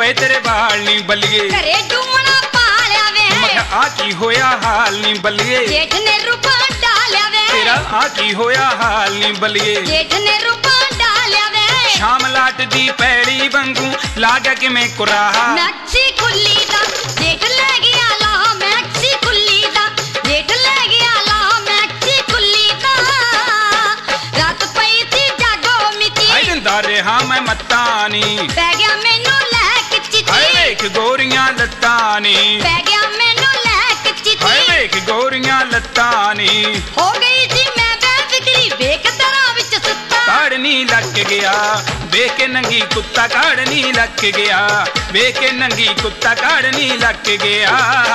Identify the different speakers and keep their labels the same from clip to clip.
Speaker 1: पए तेरे बाल नी बलिए
Speaker 2: घरे डूमना पा लिया वे
Speaker 1: मैं आ की होया हाल नी बलिए
Speaker 2: जेठ ने रूपा डालिया वे
Speaker 1: तेरा आ की होया हाल नी बलिए
Speaker 2: जेठ ने रूपा डालिया वे
Speaker 1: शाम लाट दी पैड़ी वांगू लागा कि मैं कुराहा
Speaker 2: मैक्सी खुली दा जेठ ले गया ला मैक्सी खुली दा जेठ ले गया ला मैक्सी खुली दा रात पई थी जागो मिटी
Speaker 1: आई दिंदा रहा मैं मत्तानी
Speaker 2: पै गया मैनू लैक चिट्ठी
Speaker 1: हाय वेख गोरियां लत्तानी
Speaker 2: पै गया मैनू लैक
Speaker 1: हाय
Speaker 2: चिट्ठी
Speaker 1: वेख गोरियां लत्तानी
Speaker 2: हो गई जी मैं बेफिक्री बेक दरां विच सुत्ता
Speaker 1: काड़नी लग गया बेके नंगी कुत्ता काड़नी लग गया बेके नंगी कुत्ता काड़नी लग गया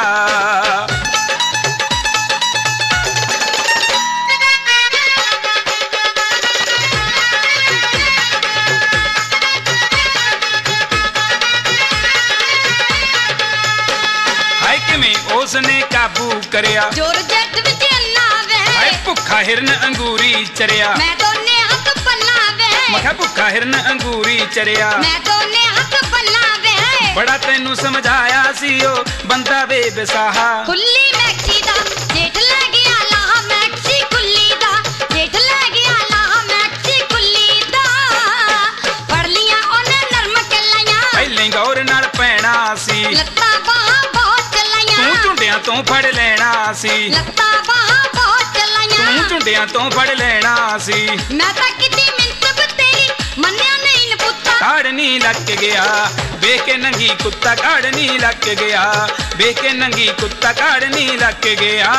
Speaker 1: हाय किवें उसने काबू करया
Speaker 2: जोर जट विच अन्ना वे
Speaker 1: हाय भुखा हिरन अंगूरी चरिया
Speaker 2: मैं दोने हथ पल्ला वे
Speaker 1: मैं भुखा हिरन अंगूरी चरिया
Speaker 2: मैं दोने हथ पल्ला वे
Speaker 1: बड़ा तेनू समझाया सी ओ बंदा बेबसाहा
Speaker 2: खुली मैक्सी दा जेठ ले गया ला मैक्सी खुली दा जेठ ले गया ला मैक्सी खुली दा फड़ लिया ओने नरम कलाइयां
Speaker 1: पहले गौर नाल पैना सी
Speaker 2: लत्ता बाहां बहुत
Speaker 1: तू
Speaker 2: चलाइयां
Speaker 1: झुंडियां तो फड़ लेना सी
Speaker 2: लत्ता बाहां बहुत
Speaker 1: तू
Speaker 2: चलाइयां
Speaker 1: झुंडियां तो फड़ लेना सी
Speaker 2: मैं तां किती मिंत तेरी मन्निया नहीं न पुत्ता
Speaker 1: काड़नी लग गया बेके नंगी कुत्ता काड़नी लग गया बेके नंगी कुत्ता काड़नी लग गया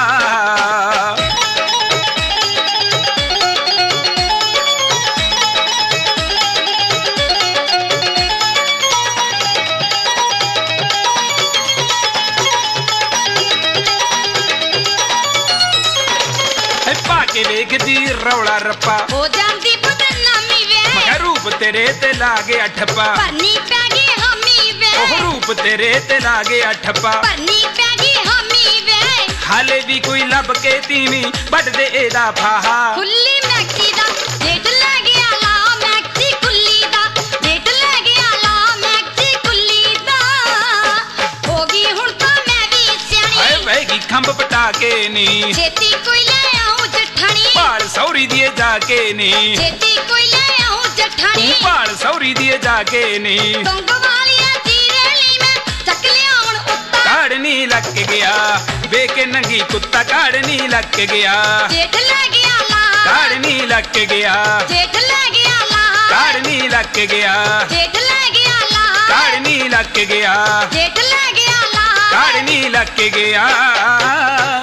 Speaker 1: भागे वेखदी रौला रप्पा
Speaker 2: हो जांदी बदनामी वे
Speaker 1: मैं रूप तेरे ते लागे ठप्पा
Speaker 2: परनी पै गई हामी वे
Speaker 1: ओह रूप तेरे ते लागे ठप्पा
Speaker 2: परनी पै गई हामी वे
Speaker 1: हाले भी कोई लब के तीवी बड़ दे एदा फाहा
Speaker 2: खुली मैक्सी दा जेठ ले गया ला मैक्सी खुली दा जेठ ले गया ला मैक्सी खुली दा होगी हुण तां मैं भी
Speaker 1: हाय
Speaker 2: सियाणी
Speaker 1: बहगी खंभ पटा के नी
Speaker 2: छेती कोई ले आऊं जठानी
Speaker 1: भाल सौरी दिए जाके नी
Speaker 2: छेती कोई ले आऊं
Speaker 1: तू
Speaker 2: जठानी
Speaker 1: भाल सौरी दिए जाके नी
Speaker 2: टोंग वालिया जीरेली में चक लियाउण उत्ता
Speaker 1: काड़नी लग गया बेके नंगी कुत्ता काड़नी लग गया
Speaker 2: जेठ ले गया ला
Speaker 1: काड़नी लग गया
Speaker 2: जेठ ले गया ला
Speaker 1: काड़नी लग गया
Speaker 2: जेठ ले गया ला
Speaker 1: काड़नी लग गया
Speaker 2: जेठ ले गया ला
Speaker 1: काड़नी लग गया